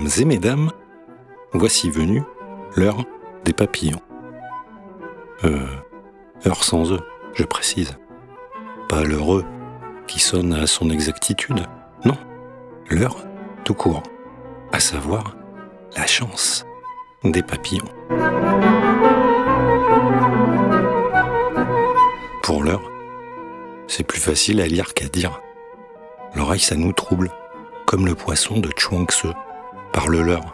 Mesdames et mesdames, voici venue l'heure des papillons. Heure sans eux, je précise. Pas l'heure qui sonne à son exactitude, non, l'heure tout court, à savoir la chance des papillons. Pour l'heure, c'est plus facile à lire qu'à dire. L'oreille, ça nous trouble, comme le poisson de Chuang-Tzu, par le leurre.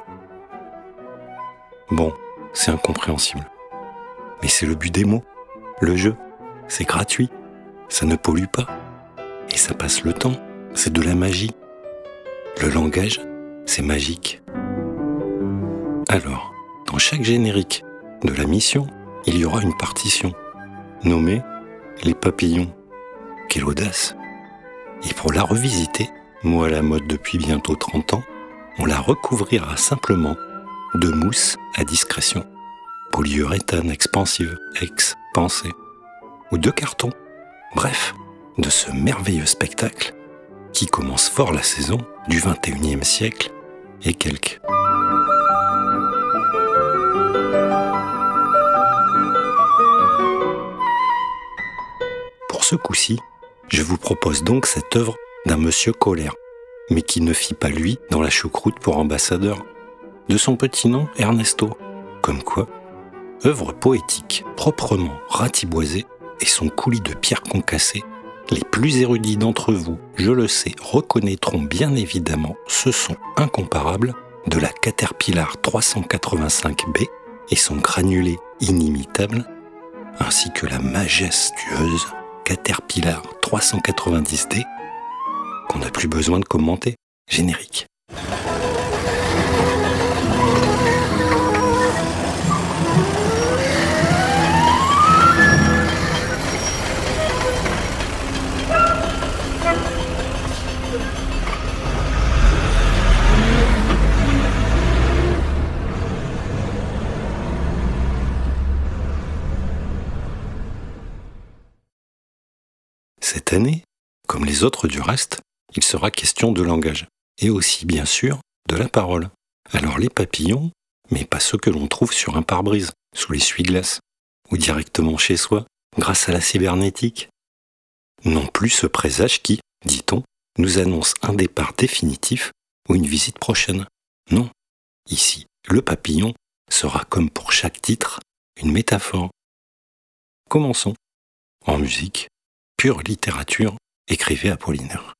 Bon, c'est incompréhensible. Mais c'est le but des mots. Le jeu, c'est gratuit, ça ne pollue pas. Et ça passe le temps, c'est de la magie. Le langage, c'est magique. Alors, dans chaque générique de la mission, il y aura une partition, nommée « Les papillons ». Quelle audace! Et pour la revisiter, mot à la mode depuis bientôt 30 ans, on la recouvrira simplement de mousse à discrétion, polyuréthane expansive, ex-pensée, ou de carton. Bref, de ce merveilleux spectacle qui commence fort la saison du 21e siècle et quelques. Pour ce coup-ci, je vous propose donc cette œuvre d'un monsieur Colère, mais qui ne fit pas lui dans la choucroute pour ambassadeur, de son petit nom Ernesto, comme quoi, œuvre poétique proprement ratiboisée et son coulis de pierre concassée, les plus érudits d'entre vous, je le sais, reconnaîtront bien évidemment ce son incomparable de la Caterpillar 385B et son granulé inimitable, ainsi que la majestueuse Caterpillar 390D, qu'on n'a plus besoin de commenter. Générique. Cette année, comme les autres du reste, il sera question de langage, et aussi bien sûr de la parole. Alors les papillons, mais pas ceux que l'on trouve sur un pare-brise, sous l'essuie-glace, ou directement chez soi, grâce à la cybernétique. Non plus ce présage qui, dit-on, nous annonce un départ définitif ou une visite prochaine. Non, ici, le papillon sera comme pour chaque titre, une métaphore. Commençons. En musique, pure littérature, écrivait Apollinaire.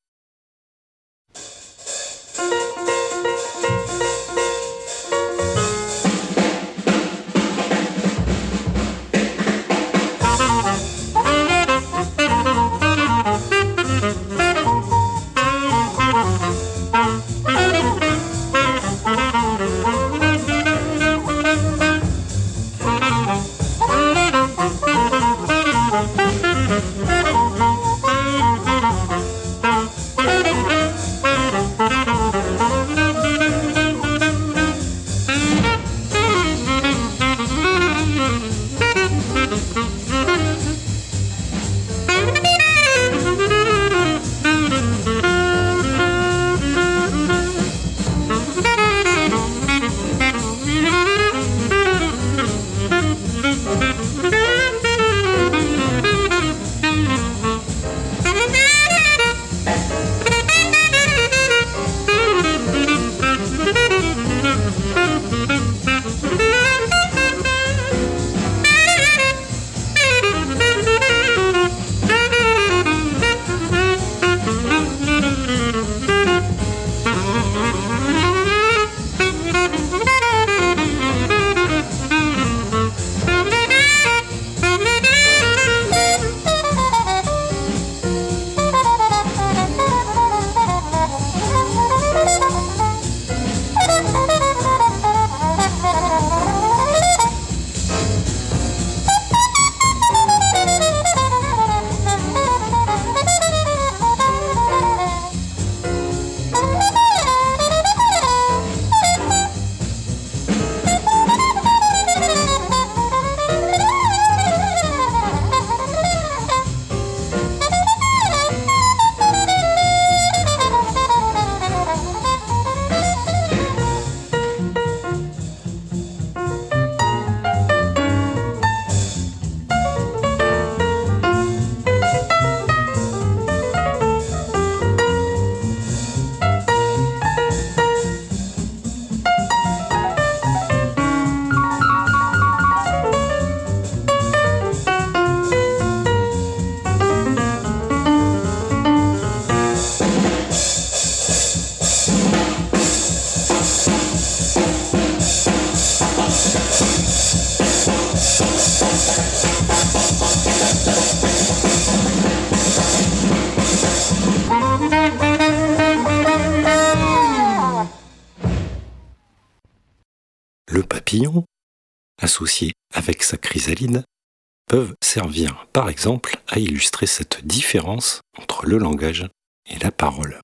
papillon, associés avec sa chrysalide, peuvent servir par exemple à illustrer cette différence entre le langage et la parole.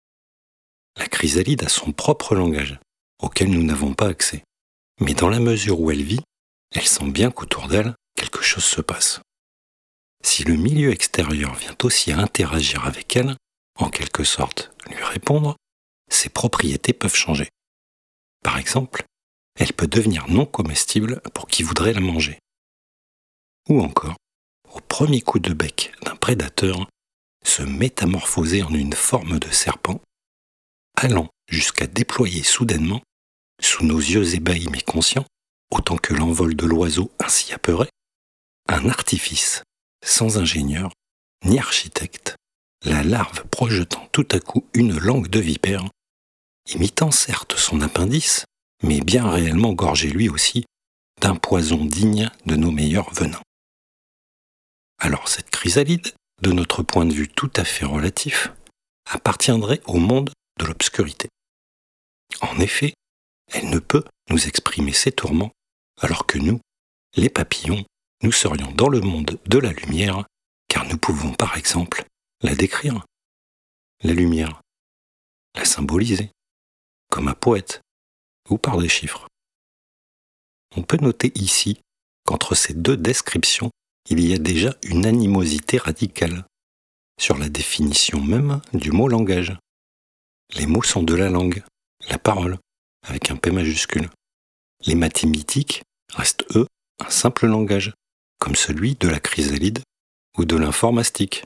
La chrysalide a son propre langage, auquel nous n'avons pas accès. Mais dans la mesure où elle vit, elle sent bien qu'autour d'elle, quelque chose se passe. Si le milieu extérieur vient aussi à interagir avec elle, en quelque sorte lui répondre, ses propriétés peuvent changer. Par exemple, elle peut devenir non comestible pour qui voudrait la manger. Ou encore, au premier coup de bec d'un prédateur, se métamorphoser en une forme de serpent, allant jusqu'à déployer soudainement, sous nos yeux ébahis mais conscients, autant que l'envol de l'oiseau ainsi apeuré, un artifice sans ingénieur ni architecte, la larve projetant tout à coup une langue de vipère, imitant certes son appendice, mais bien réellement gorgé lui aussi d'un poison digne de nos meilleurs venins. Alors cette chrysalide, de notre point de vue tout à fait relatif, appartiendrait au monde de l'obscurité. En effet, elle ne peut nous exprimer ses tourments, alors que nous, les papillons, nous serions dans le monde de la lumière, car nous pouvons par exemple la décrire, la lumière, la symboliser, comme un poète, ou par des chiffres. On peut noter ici qu'entre ces deux descriptions, il y a déjà une animosité radicale sur la définition même du mot langage. Les mots sont de la langue, la parole, avec un P majuscule. Les mathématiques restent, eux, un simple langage, comme celui de la chrysalide ou de l'informatique.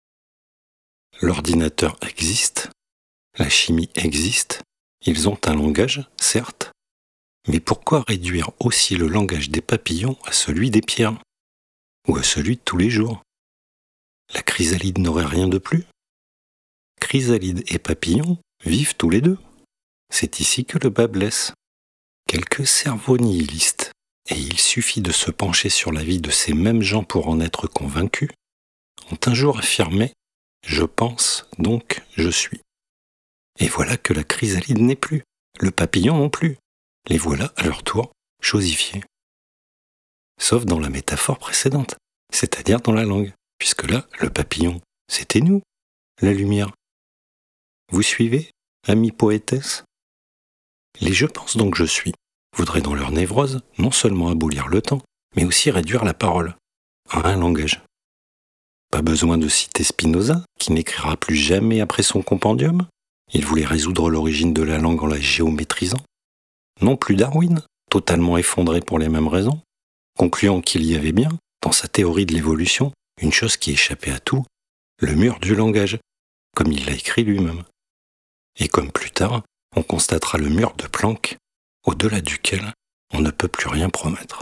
L'ordinateur existe, la chimie existe, ils ont un langage, certes, mais pourquoi réduire aussi le langage des papillons à celui des pierres, ou à celui de tous les jours? La chrysalide n'aurait rien de plus? Chrysalide et papillon vivent tous les deux. C'est ici que le bât blesse. Quelques cerveaux nihilistes, et il suffit de se pencher sur la vie de ces mêmes gens pour en être convaincus, ont un jour affirmé « Je pense, donc je suis ». Et voilà que la chrysalide n'est plus, le papillon non plus. Les voilà, à leur tour, chosifiés. Sauf dans la métaphore précédente, c'est-à-dire dans la langue, puisque là, le papillon, c'était nous, la lumière. Vous suivez, amis poétesses? Les « je pense donc je suis » voudraient dans leur névrose non seulement abolir le temps, mais aussi réduire la parole à un langage. Pas besoin de citer Spinoza, qui n'écrira plus jamais après son compendium. Il voulait résoudre l'origine de la langue en la géométrisant. Non plus Darwin, totalement effondré pour les mêmes raisons, concluant qu'il y avait bien, dans sa théorie de l'évolution, une chose qui échappait à tout, le mur du langage, comme il l'a écrit lui-même. Et comme plus tard, on constatera le mur de Planck, au-delà duquel on ne peut plus rien promettre.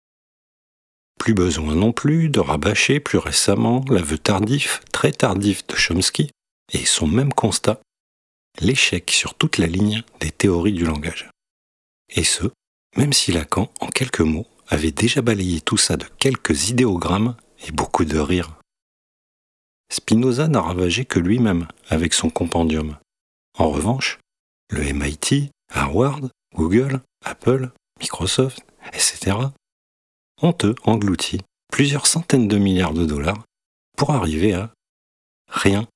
Plus besoin non plus de rabâcher plus récemment l'aveu tardif, très tardif de Chomsky, et son même constat, l'échec sur toute la ligne des théories du langage. Et ce, même si Lacan, en quelques mots, avait déjà balayé tout ça de quelques idéogrammes et beaucoup de rire. Spinoza n'a ravagé que lui-même avec son compendium. En revanche, le MIT, Harvard, Google, Apple, Microsoft, etc. ont eux englouti plusieurs centaines de milliards de dollars pour arriver à rien.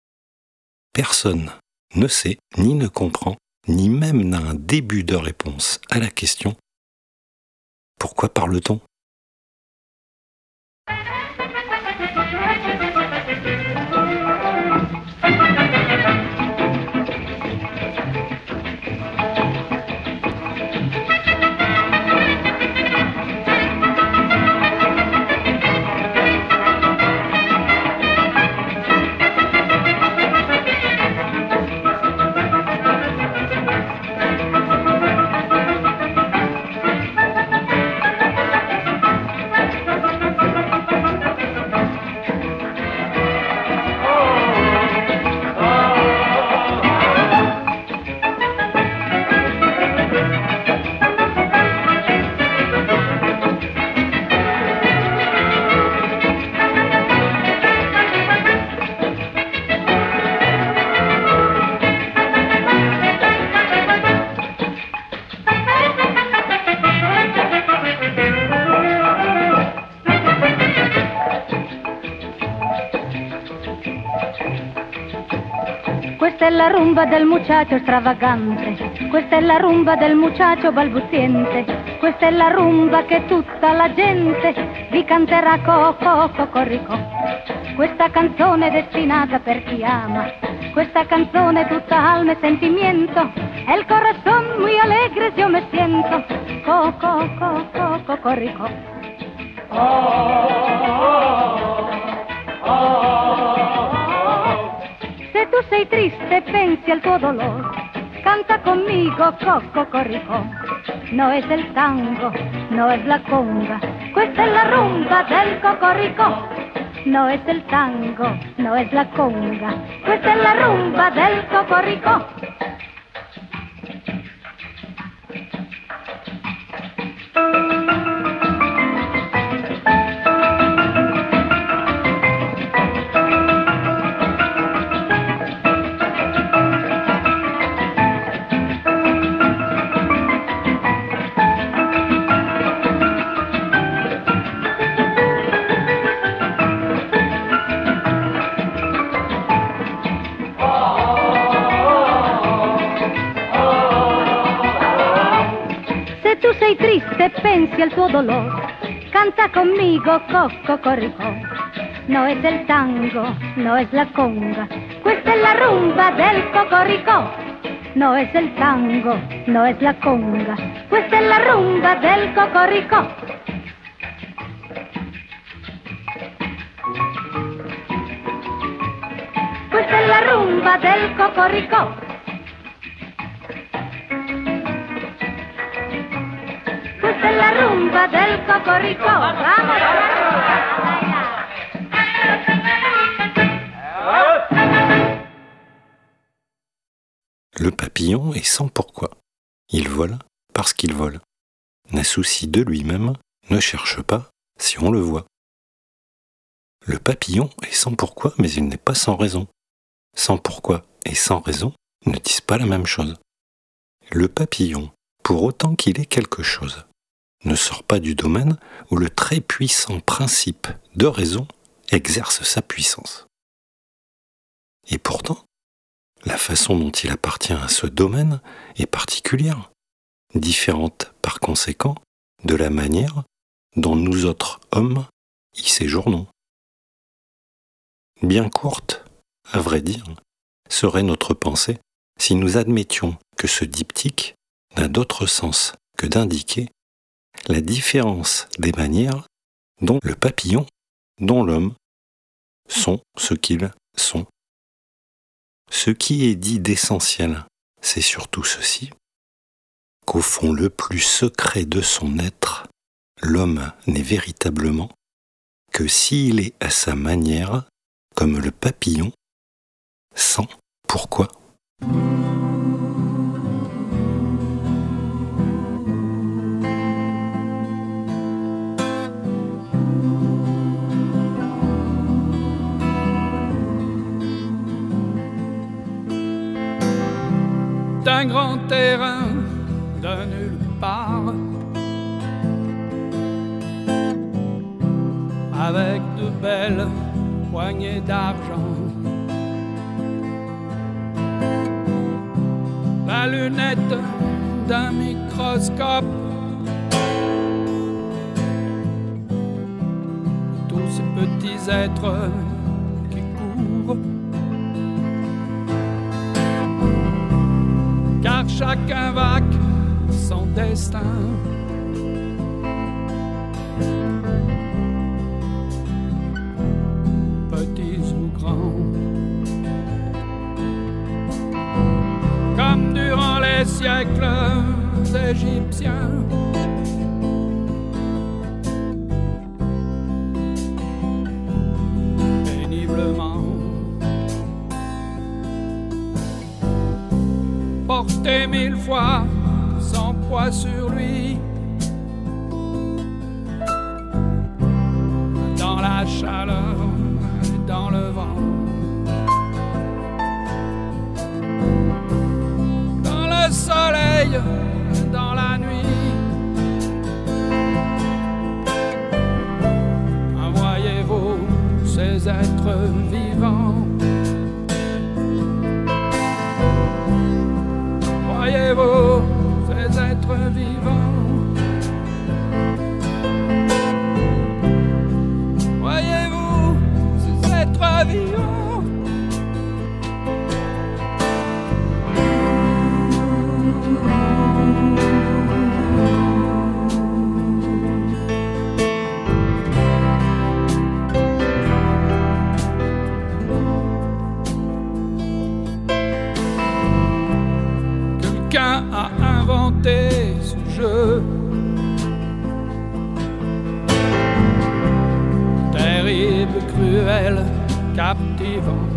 Personne ne sait, ni ne comprend, ni même n'a un début de réponse à la question « Pourquoi parle-t-on » Questa è la rumba del muchacho stravagante, questa è la rumba del muchacho balbuziente, questa è la rumba che tutta la gente vi canterà cocoricò. Questa canzone è destinata per chi ama, questa canzone è tutta alma e sentimento, el corazón muy alegre yo me siento, cocoricò. Se tu sei triste e pensi al tuo dolor, canta conmigo cocoricò. No es el tango, no es la conga, questa è la rumba del cocoricò. No es el tango, no es la conga, questa è la rumba del cocoricò. Sei triste e pensi al tuo dolor, canta conmigo cocoricò. No es el tango, no es la conga, questa è la rumba del cocoricò. No es el tango, no es la conga, questa è la rumba del cocoricò. Questa è la rumba del cocoricò. Questa è la rumba del cocoricò. Le papillon est sans pourquoi. Il vole parce qu'il vole. N'a souci de lui-même, ne cherche pas si on le voit. Le papillon est sans pourquoi, mais il n'est pas sans raison. Sans pourquoi et sans raison ne disent pas la même chose. Le papillon, pour autant qu'il ait quelque chose, ne sort pas du domaine où le très puissant principe de raison exerce sa puissance. Et pourtant, la façon dont il appartient à ce domaine est particulière, différente par conséquent de la manière dont nous autres hommes y séjournons. Bien courte, à vrai dire, serait notre pensée si nous admettions que ce diptyque n'a d'autre sens que d'indiquer la différence des manières dont le papillon, dont l'homme, sont ce qu'ils sont. Ce qui est dit d'essentiel, c'est surtout ceci, qu'au fond le plus secret de son être, l'homme n'est véritablement que s'il est à sa manière, comme le papillon, sans pourquoi. D'un grand terrain, de nulle part, avec de belles poignées d'argent, la lunette d'un microscope, tous ces petits êtres qui courent, car chacun vaque son destin. Petits ou grands, comme durant les siècles égyptiens. Péniblement porter 1000 fois son poids sur lui, dans la chaleur, dans le vent, dans le soleil, dans la nuit. Voyez-vous ces êtres vivants, pavillon. Quelqu'un a inventé ce jeu terrible, cruel, captivant.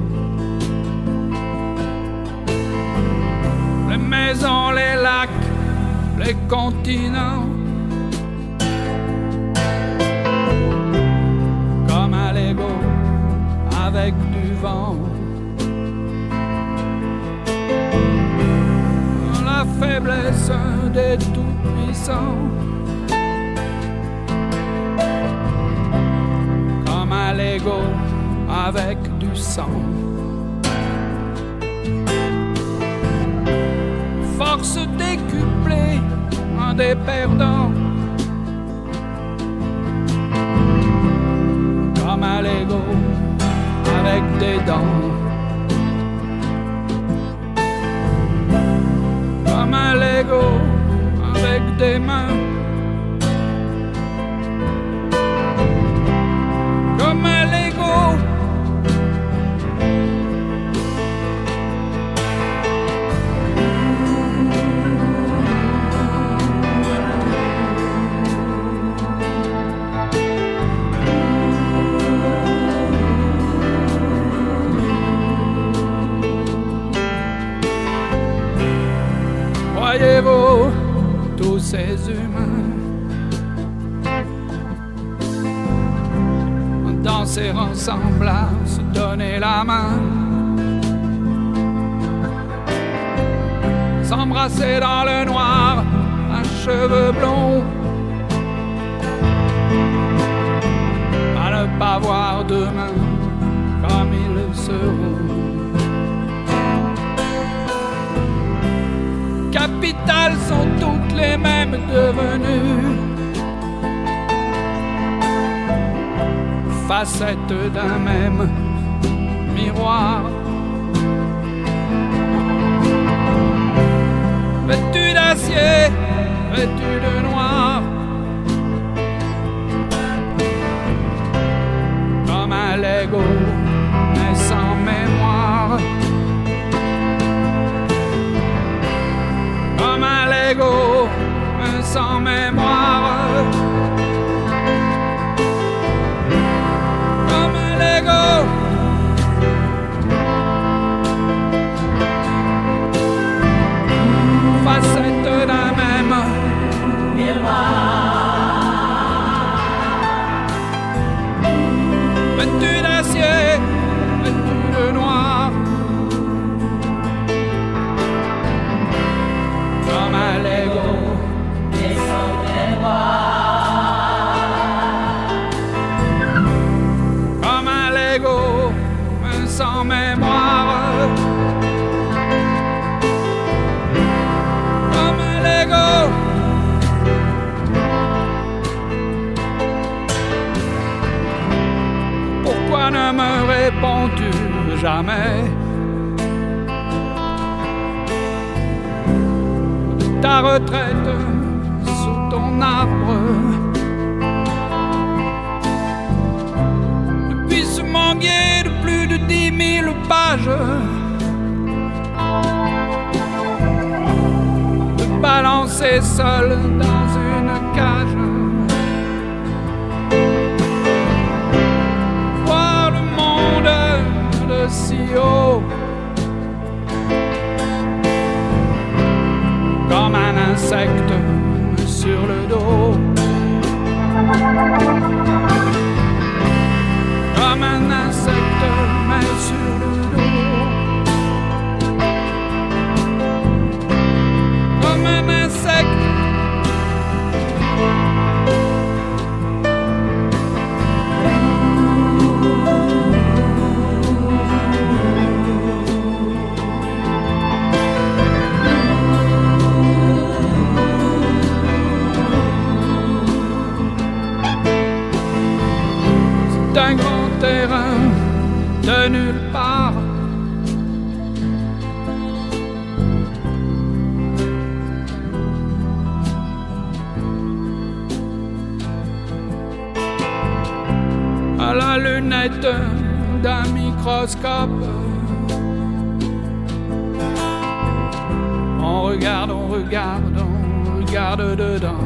Les maisons, les lacs, les continents, comme un Lego avec du vent. La faiblesse des tout-puissants, comme un Lego avec du sang. Force décuplée, un des perdants, comme un Lego avec des dents. Comme un Lego avec des mains, comme un Lego. Voyez-vous tous ces humains danser ensemble à se donner la main, s'embrasser dans le noir à cheveux blonds, à ne pas voir demain comme ils seront. Capitales sont toutes les mêmes devenues, facettes d'un même miroir. Vêtues d'acier, vêtues de noir, comme un Lego mais sans mémoire. Comme un Lego, mais sans mémoire. Comme un Lego. Facette d'un même miroir. Vêtu d'acier, vêtu de noir. Comme un Lego, mais sans mémoire. Comme un Lego, mais sans mémoire. Comme un Lego. Pourquoi ne me réponds-tu jamais? Ta retraite sous ton arbre, depuis ce manguier de plus de 10 000 pages, te balancer seul dans une cage, voir le monde de si haut, comme un insecte sur le dos, comme un insecte mais sur le dos, comme un insecte. Un grand terrain de nulle part. À la lunette d'un microscope, on regarde, on regarde, on regarde dedans.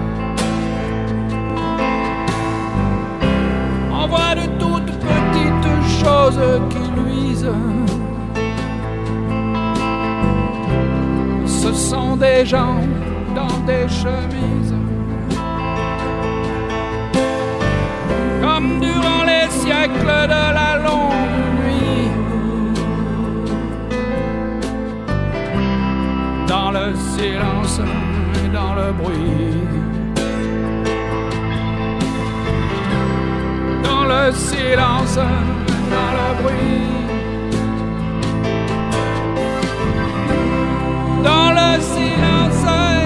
On voit de toutes petites choses qui luisent. Ce sont des gens dans des chemises. Comme durant les siècles de la longue nuit, dans le silence et dans le bruit, dans le silence et dans le bruit, dans le silence.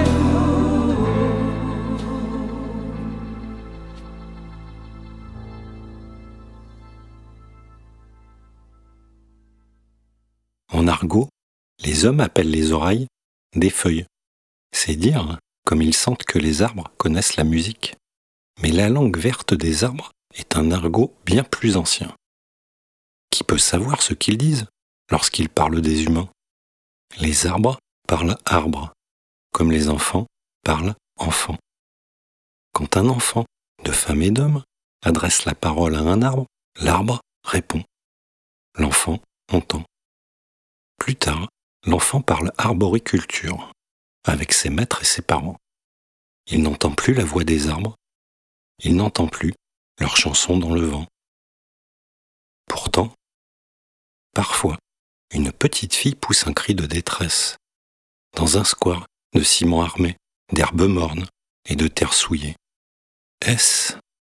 En argot, les hommes appellent les oreilles des feuilles. C'est dire comme ils sentent que les arbres connaissent la musique. Mais la langue verte des arbres est un argot bien plus ancien. Qui peut savoir ce qu'ils disent lorsqu'ils parlent des humains? Les arbres parlent arbre, comme les enfants parlent enfant. Quand un enfant, de femme et d'homme, adresse la parole à un arbre, l'arbre répond. L'enfant entend. Plus tard, l'enfant parle arboriculture, avec ses maîtres et ses parents. Il n'entend plus la voix des arbres, il n'entend plus leurs chansons dans le vent. Pourtant, parfois, une petite fille pousse un cri de détresse, dans un square de ciment armé, d'herbes mornes et de terre souillée. Est-ce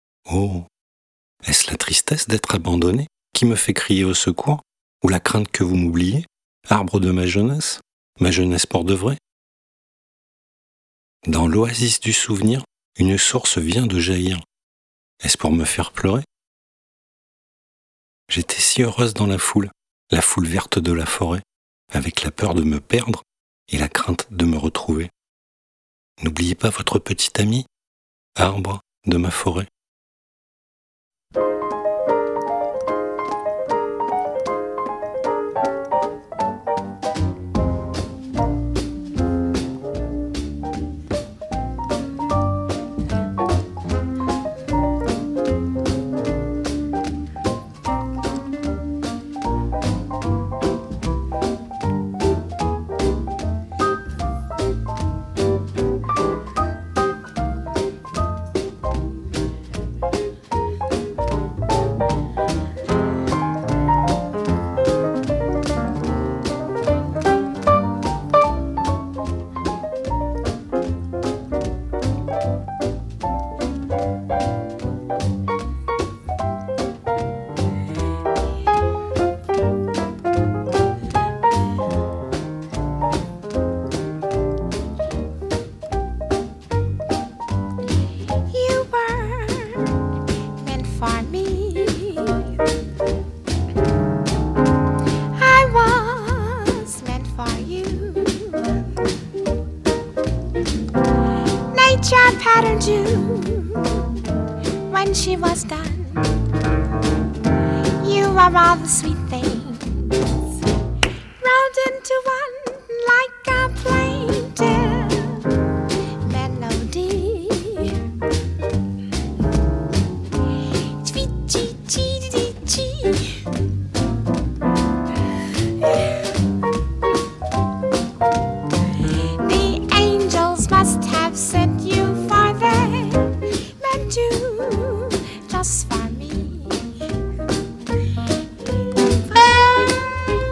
la tristesse d'être abandonné qui me fait crier au secours, ou la crainte que vous m'oubliez? Arbre de ma jeunesse pour de vrai? Dans l'oasis du souvenir, une source vient de jaillir. Est-ce pour me faire pleurer? J'étais si heureuse dans la foule verte de la forêt, avec la peur de me perdre et la crainte de me retrouver. N'oubliez pas votre petit ami, arbre de ma forêt. patterned you when she was done. You are all the sweet things rolled into one like a plaintive melody. The angels must have sent you for they meant you just for me.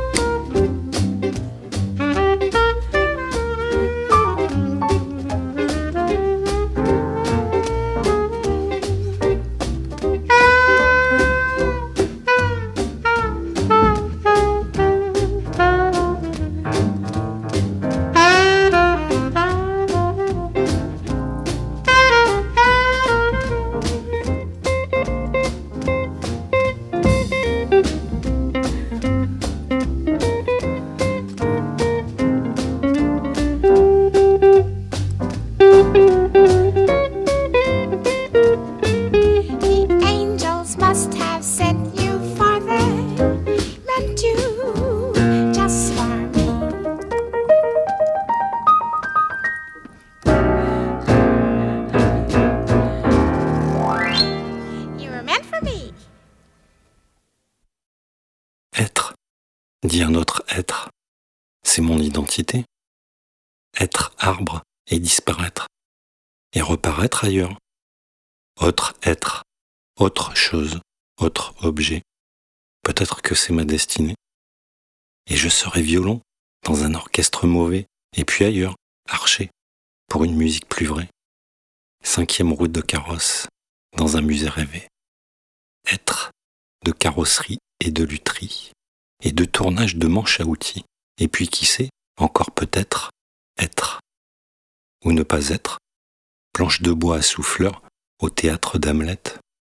dit un autre être. C'est mon identité. Être arbre et disparaître, et reparaître ailleurs. Autre être, autre chose, autre objet. Peut-être que c'est ma destinée. Et je serai violon dans un orchestre mauvais, et puis ailleurs, archer, pour une musique plus vraie. 5e route de carrosse, dans un musée rêvé. Être de carrosserie et de lutherie, et de tournage de manches à outils. Et puis qui sait, encore peut-être, être. Ou ne pas être, planche de bois à souffleur au théâtre d'Hamlet.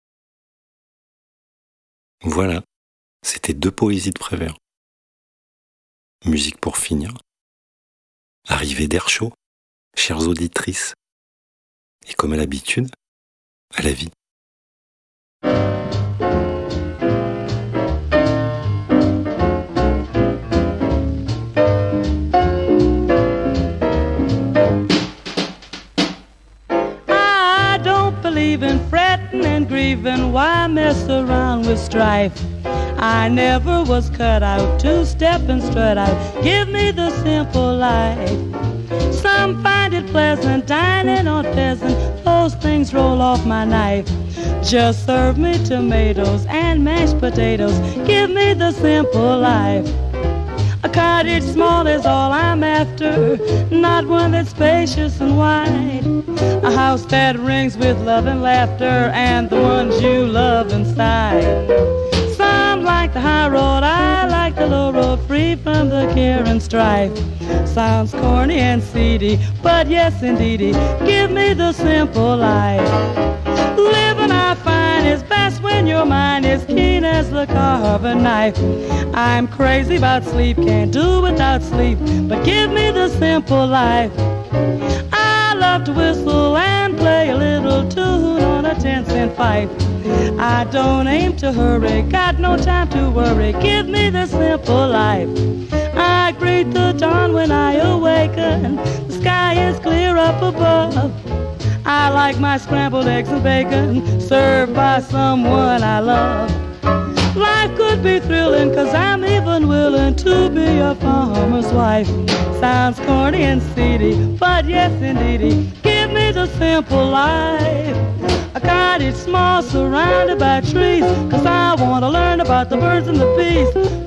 Voilà, c'était 2 poésies de Prévert. Musique pour finir. Arrivée d'air chaud, chères auditrices. Et comme à l'habitude, à la vie. In fretting and grieving, why mess around with strife? I never was cut out to step and strut out. Give me the simple life. Some find it pleasant dining on pheasant. Those things roll off my knife. Just serve me tomatoes and mashed potatoes. Give me the simple life. A cottage small is all I'm after, not one that's spacious and wide. A house that rings with love and laughter, and the ones you love inside. Some like the high road, I like the low road, free from the care and strife. Sounds corny and seedy, but yes indeedy, give me the simple life. Living I find is best when your mind is keen as the carving knife. I'm crazy about sleep, can't do without sleep, but give me the simple life. I love to whistle and play a little tune on a 10-cent fife. I don't aim to hurry, got no time to worry, give me the simple life. I greet the dawn when I awaken, the sky is clear up above. I like my scrambled eggs and bacon, served by someone I love. Life could be thrilling, 'cause I'm even willing to be a farmer's wife. Sounds corny and seedy, but yes indeedy, give me the simple life. A cottage small surrounded by trees, 'cause I want to learn about the birds and the bees.